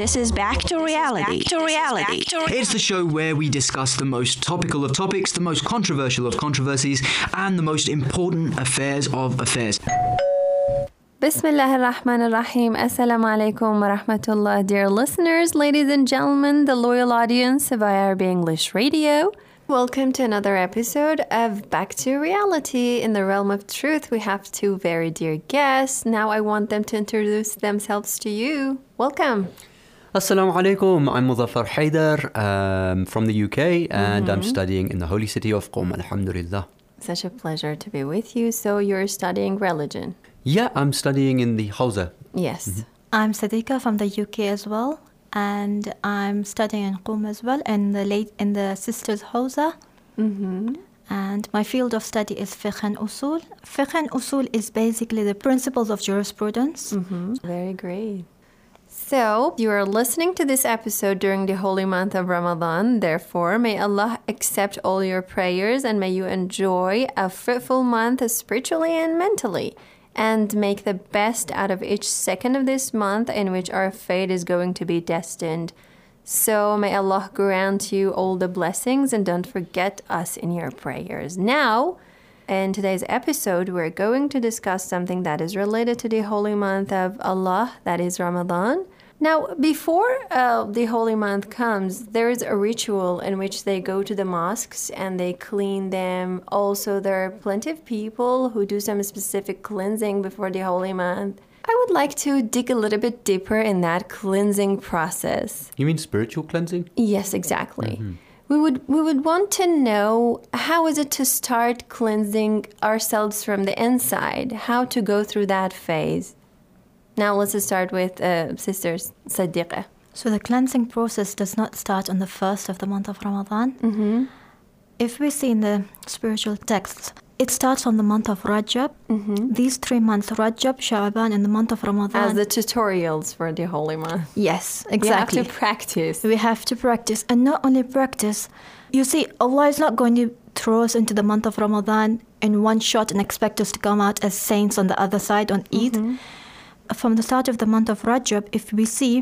This is Back to Reality. It's the show where we discuss the most topical of topics, the most controversial of controversies, and the most important affairs of affairs. Bismillah ar-Rahman ar-Rahim. Assalamu alaikum wa rahmatullah. Dear listeners, ladies and gentlemen, the loyal audience of IRB English Radio. Welcome to another episode of Back to Reality. In the realm of truth, we have two very dear guests. Now I want them to introduce themselves to you. Welcome. Assalamu alaikum. I'm Muzaffar Haidar from the UK and I'm studying in the holy city of Qom, alhamdulillah. Such a pleasure to be with you. So you're studying religion? Yeah, I'm studying in the Hawza. Yes. I'm Sadiqa from the UK as well. And I'm studying in Qom as well, in the Sisters Hawza. And my field of study is Fiqh and Usul. Fiqh and Usul is basically the principles of jurisprudence. Very great. So, you are listening to this episode during the holy month of Ramadan. Therefore, may Allah accept all your prayers and may you enjoy a fruitful month spiritually and mentally. And make the best out of each second of this month in which our fate is going to be destined. So may Allah grant you all the blessings and don't forget us in your prayers. Now, in today's episode, we're going to discuss something that is related to the holy month of Allah, that is Ramadan. Now, before the holy month comes, there is a ritual in which they go to the mosques and they clean them. Also, there are plenty of people who do some specific cleansing before the holy month. I would like to dig a little bit deeper in that cleansing process. You mean spiritual cleansing? Yes, exactly. We would want to know how is it to start cleansing ourselves from the inside, how to go through that phase. Now let's start with Sister Sadiqa. So the cleansing process does not start on the first of the month of Ramadan. If we see in the spiritual texts, it starts on the month of Rajab. These 3 months, Rajab, Sha'ban, and the month of Ramadan. As the tutorials for the holy month. Yes, exactly. We have to practice. We have to practice. And not only practice, you see, Allah is not going to throw us into the month of Ramadan in one shot and expect us to come out as saints on the other side on Eid. From the start of the month of Rajab, if we see,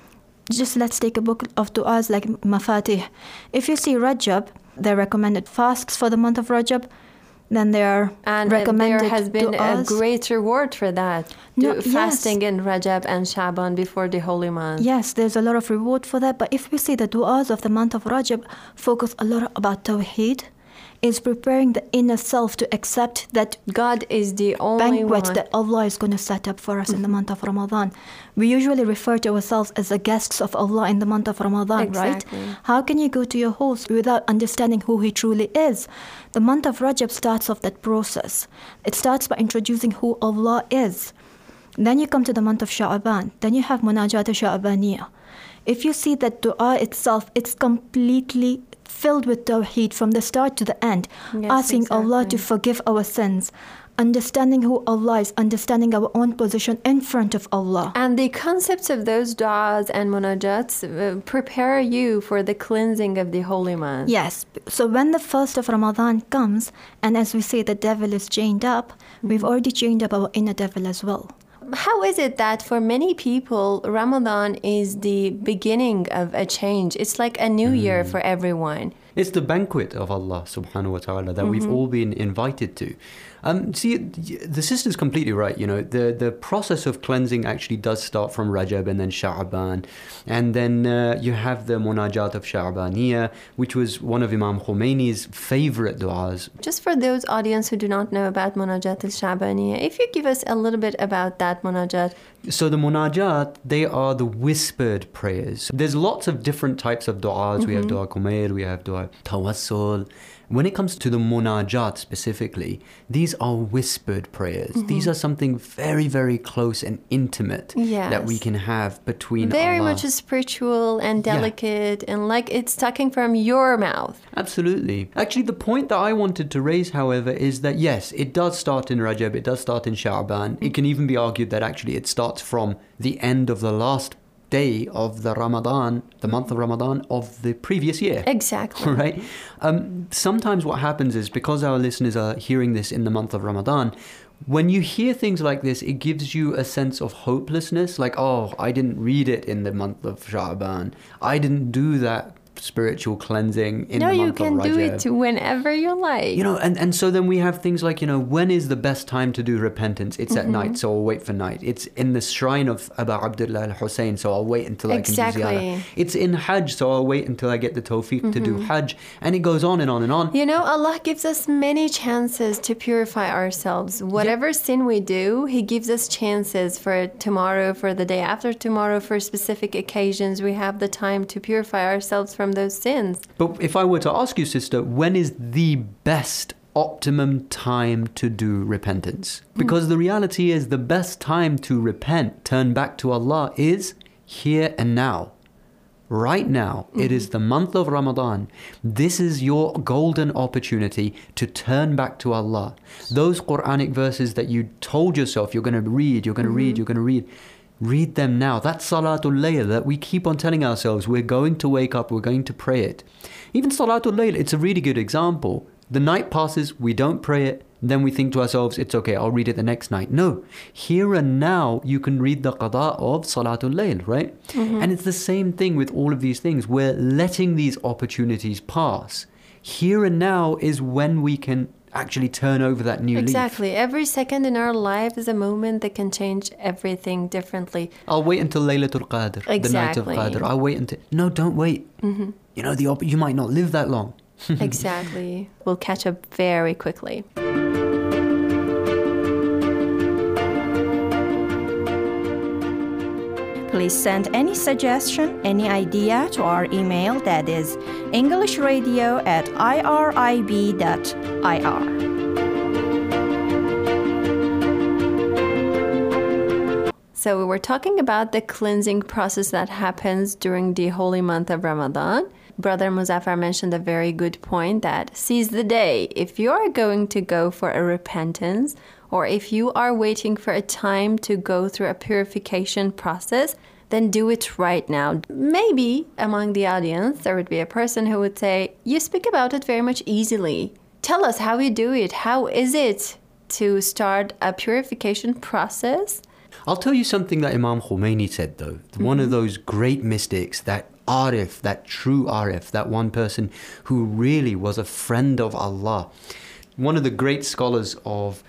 just let's take a book of du'as like Mafatih. If you see Rajab, they're recommended fasts for the month of Rajab. Then there are recommended there has been du'as. a great reward for that. Fasting in Rajab and Sha'ban before the holy month. Yes, there's a lot of reward for that. But if we see the du'as of the month of Rajab focus a lot about Tawheed, is preparing the inner self to accept that God is the only banquet one that Allah is going to set up for us in the month of Ramadan. We usually refer to ourselves as the guests of Allah in the month of Ramadan, right? How can you go to your host without understanding who he truly is? The month of Rajab starts off that process. It starts by introducing who Allah is. Then you come to the month of Sha'ban. Then you have Munajat Sha'baniyah. If you see that dua itself, it's completely filled with Tawheed from the start to the end, asking Allah to forgive our sins, understanding who Allah is, understanding our own position in front of Allah. And the concepts of those du'as and munajats prepare you for the cleansing of the holy month. Yes. So when the first of Ramadan comes, and as we say the devil is chained up, we've already chained up our inner devil as well. How is it that for many people, Ramadan is the beginning of a change? It's like a new year for everyone. It's the banquet of Allah subhanahu wa ta'ala that we've all been invited to. See, the sister's completely right. You know, the process of cleansing actually does start from Rajab and then Sha'ban. And then you have the Munajat of Sha'baniyah, which was one of Imam Khomeini's favorite du'as. Just for those audience who do not know about Munajat al-Sha'baniyah, if you give us a little bit about that Munajat. So the Munajat, they are the whispered prayers. There's lots of different types of du'as. We have Dua Kumail, we have Dua Tawassul. When it comes to the munajat specifically, these are whispered prayers. These are something very, very close and intimate that we can have between very Allah. much spiritual and delicate and like it's talking from your mouth. Absolutely. Actually, the point that I wanted to raise, however, is that yes, it does start in Rajab, it does start in Sha'ban. It can even be argued that actually it starts from the end of the last day of the Ramadan, the month of Ramadan of the previous year. Exactly. Right? Sometimes what happens is, because our listeners are hearing this in the month of Ramadan, when you hear things like this, it gives you a sense of hopelessness. Like, oh, I didn't read it in the month of Sha'ban. I didn't do that spiritual cleansing in the month of Rajab. No, you can do it whenever you like. You know, and so then we have things like, you know, when is the best time to do repentance? It's at night, so I'll wait for night. It's in the shrine of Abu Abdullah al-Hussein, so I'll wait until I can do ziyarah. It's in Hajj, so I'll wait until I get the tawfiq to do Hajj. And it goes on and on and on. You know, Allah gives us many chances to purify ourselves. Whatever sin we do, He gives us chances for tomorrow, for the day after tomorrow, for specific occasions. We have the time to purify ourselves from those sins. But if I were to ask you, sister, when is the best optimum time to do repentance? Because the reality is, the best time to repent, turn back to Allah, is here and now. Right now, it is the month of Ramadan. This is your golden opportunity to turn back to Allah. Those Quranic verses that you told yourself you're going to read, you're going to read, you're going to read, read them now. That Salatul Layl that we keep on telling ourselves, we're going to wake up, we're going to pray it. Even Salatul Layl, it's a really good example. The night passes, we don't pray it, then we think to ourselves, it's okay, I'll read it the next night. No, here and now you can read the qada of Salatul Layl, right? And it's the same thing with all of these things. We're letting these opportunities pass. Here and now is when we can actually turn over that new leaf. Exactly. Every second in our life is a moment that can change everything differently. I'll wait until Laylatul Qadr, the night of Qadr. I'll wait until... No, don't wait. You know, you might not live that long. Exactly. We'll catch up very quickly. Please send any suggestion, any idea to our email, that is englishradio@irib.ir. So we were talking about the cleansing process that happens during the holy month of Ramadan. Brother Muzaffar mentioned a very good point, that seize the day. If you are going to go for a repentance, or if you are waiting for a time to go through a purification process, then do it right now. Maybe among the audience, there would be a person who would say, you speak about it very much easily. Tell us how you do it. How is it to start a purification process? I'll tell you something that Imam Khomeini said, though. One of those great mystics, that Arif, that true Arif, that one person who really was a friend of Allah. One of the great scholars of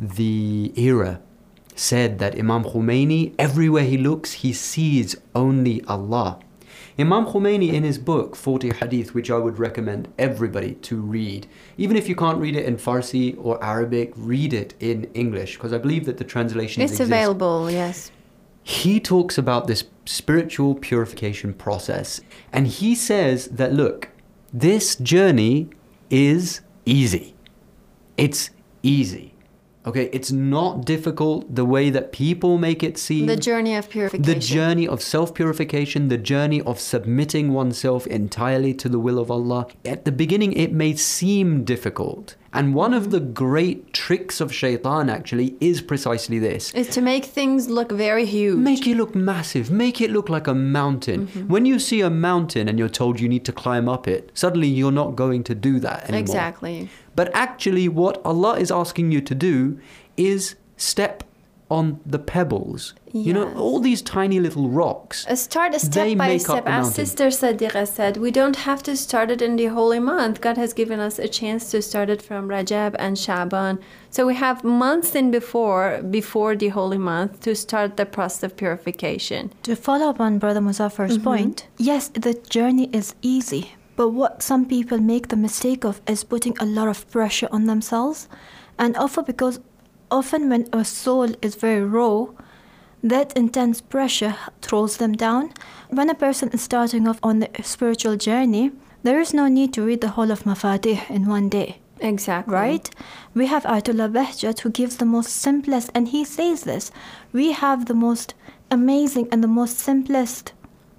the era said that Imam Khomeini, everywhere he looks, he sees only Allah. Imam Khomeini, in his book 40 Hadith, which I would recommend everybody to read, even if you can't read it in Farsi or Arabic, read it in English, because I believe that the translations exist. It's available, yes. He talks about this spiritual purification process, and he says that, look, this journey is easy. It's easy. Okay, it's not difficult the way that people make it seem. The journey of purification. The journey of self-purification, the journey of submitting oneself entirely to the will of Allah. At the beginning, it may seem difficult. And one of the great tricks of shaitan, actually, is precisely this. Is to make things look very huge. Make it look massive. Make it look like a mountain. When you see a mountain and you're told you need to climb up it, suddenly you're not going to do that anymore. Exactly. But actually, what Allah is asking you to do is step on the pebbles. Yes. You know, all these tiny little rocks. Start step by step. As Sister Sadiqa said, we don't have to start it in the holy month. God has given us a chance to start it from Rajab and Sha'ban. So we have months in before the holy month to start the process of purification. To follow up on Brother Muzaffar's point, yes, the journey is easy. But what some people make the mistake of is putting a lot of pressure on themselves. And often when a soul is very raw, that intense pressure throws them down. When a person is starting off on the spiritual journey, there is no need to read the whole of Mafatih in one day. Exactly. Right? We have Ayatollah Bahjat, who gives the most simplest, and he says this, we have the most amazing and the most simplest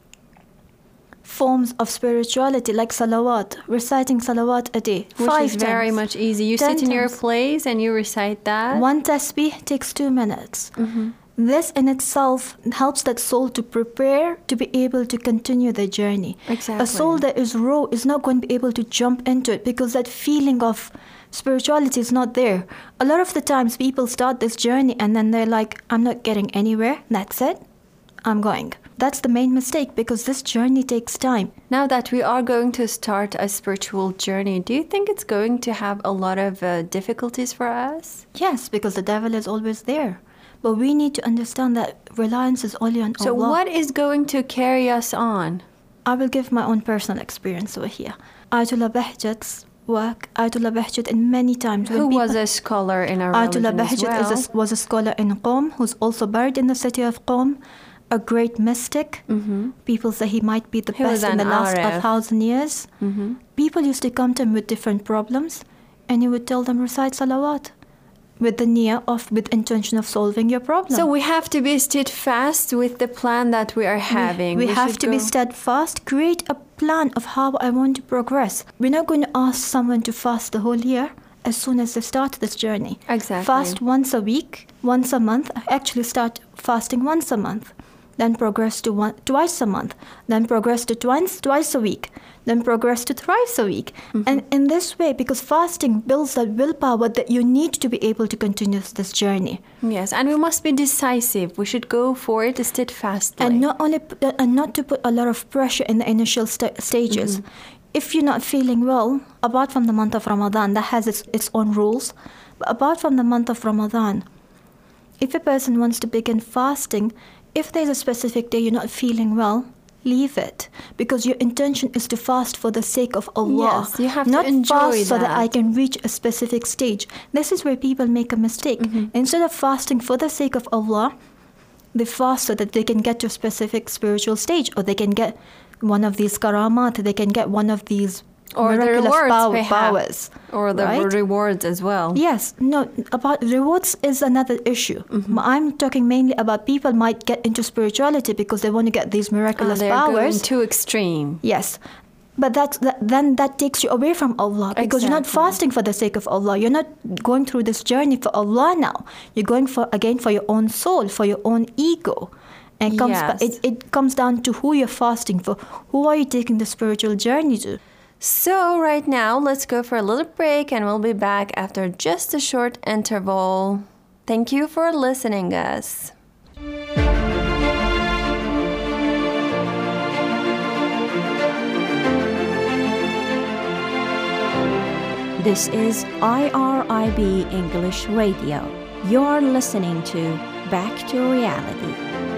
forms of spirituality, like salawat, reciting salawat a day, which 5 is times, very much easy. You sit in your place and you recite that. One tasbih takes 2 minutes. This in itself helps that soul to prepare to be able to continue the journey. Exactly. A soul that is raw is not going to be able to jump into it because that feeling of spirituality is not there. A lot of the times people start this journey and then they're like, I'm not getting anywhere, that's it, I'm going. That's the main mistake because this journey takes time. Now that we are going to start a spiritual journey, do you think it's going to have a lot of difficulties for us? Yes, because the devil is always there. But we need to understand that reliance is only on Allah. So what is going to carry us on? I will give my own personal experience over here. Ayatollah Bahjat's work, Ayatollah Bahjat, and many times who was a scholar in our Ayatollah religion Bahjat as well. was a scholar in Qom, who's also buried in the city of Qom, a great mystic. People say he might be the best in the last 1,000 years. People used to come to him with different problems, and he would tell them, recite salawat, with the niyyah of, with intention of solving your problem. So we have to be steadfast with the plan that we are having. We have to be steadfast, create a plan of how I want to progress. We're not going to ask someone to fast the whole year as soon as they start this journey. Exactly. Fast once a week, once a month. Actually start fasting once a month. Then progress to twice a month. Then progress to twice a week. Then progress to thrice a week. And in this way, because fasting builds that willpower that you need to be able to continue this journey. Yes, and we must be decisive. We should go for it steadfastly. And not to put a lot of pressure in the initial stages. If you're not feeling well, apart from the month of Ramadan, that has its own rules. But apart from the month of Ramadan, if a person wants to begin fasting, if there's a specific day you're not feeling well, leave it. Because your intention is to fast for the sake of Allah. Yes, you have not to enjoy fast so that I can reach a specific stage. This is where people make a mistake. Instead of fasting for the sake of Allah, they fast so that they can get to a specific spiritual stage, or they can get one of these karamat, they can get one of these or the rewards, powers. Or the rewards as well. Yes. No, about rewards is another issue. I'm talking mainly about people might get into spirituality because they want to get these miraculous they're powers. Going too extreme. Yes. But then that takes you away from Allah because you're not fasting for the sake of Allah. You're not going through this journey for Allah now. You're going for your own soul, for your own ego. And it comes down to who you're fasting for. Who are you taking the spiritual journey to? So right now, let's go for a little break and we'll be back after just a short interval. Thank you for listening us. This is IRIB English Radio. You're listening to Back to Reality.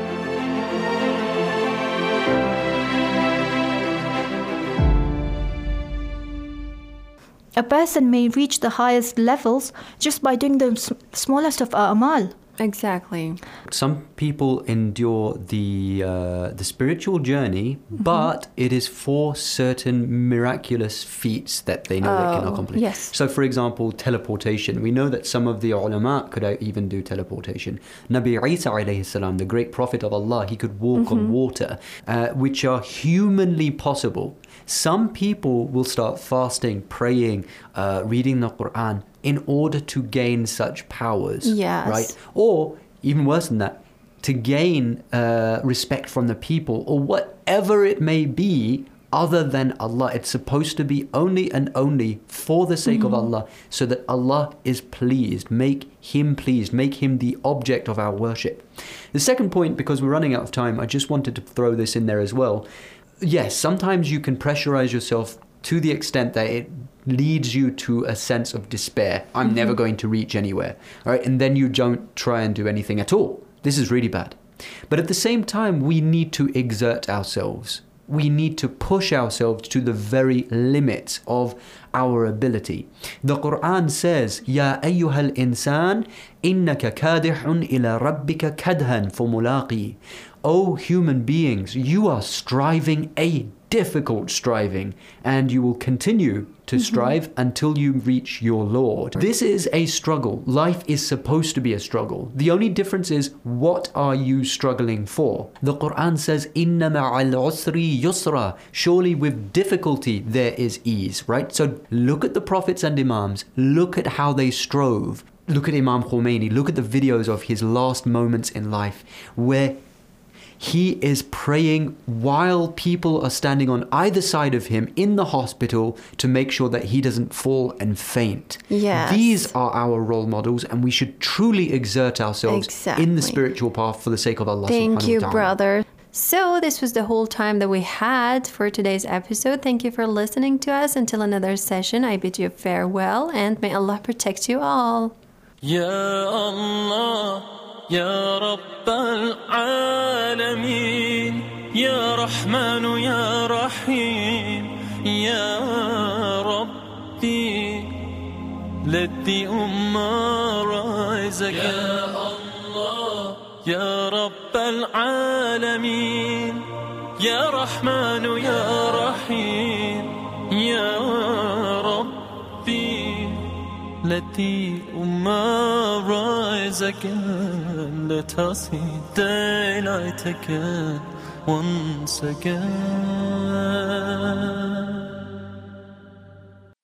A person may reach the highest levels just by doing the smallest of a'mal. Exactly. Some people endure the spiritual journey, but it is for certain miraculous feats that they know they can accomplish. Yes. So, for example, teleportation. We know that some of the ulama could even do teleportation. Nabi Isa alayhi salam, the great prophet of Allah, he could walk on water, which are humanly possible. Some people will start fasting, praying, reading the Quran in order to gain such powers. Yes. Right? Or, even worse than that, to gain respect from the people or whatever it may be other than Allah. It's supposed to be only and only for the sake of Allah, so that Allah is pleased. Make Him pleased. Make Him the object of our worship. The second point, because we're running out of time, I just wanted to throw this in there as well. Yes, sometimes you can pressurize yourself to the extent that it leads you to a sense of despair. I'm never going to reach anywhere. All right? And then you don't try and do anything at all. This is really bad. But at the same time, we need to exert ourselves. We need to push ourselves to the very limits of our ability. The Quran says, Ya ayyuhal insan, innaka kadihun ila rabbika kadhan famulaqi. O human beings, you are striving a difficult striving, and you will continue to strive until you reach your Lord. This is a struggle. Life is supposed to be a struggle. The only difference is, what are you struggling for? The Quran says, Inna ma'al usri yusra. Surely with difficulty there is ease, right? So look at the prophets and imams. Look at how they strove. look at Imam Khomeini, look at the videos of his last moments in life where he is praying while people are standing on either side of him in the hospital to make sure that he doesn't fall and faint. Yes. These are our role models, and we should truly exert ourselves in the spiritual path for the sake of Allah. Thank you, brother. So this was the whole time that we had for today's episode. Thank you for listening to us. Until another session, I bid you farewell, and may Allah protect you all. Ya Allah, Ya Rabbal Alameen, Ya Rahmanu, Ya Rahim, Ya Rabbi, let the Ummah rise again. Ya Allah, Ya Rabbal Alameen, Ya Rahmanu, Ya Rahim, Ya Rabbi, let the Ummah rise again. Let us see daylight again, once again.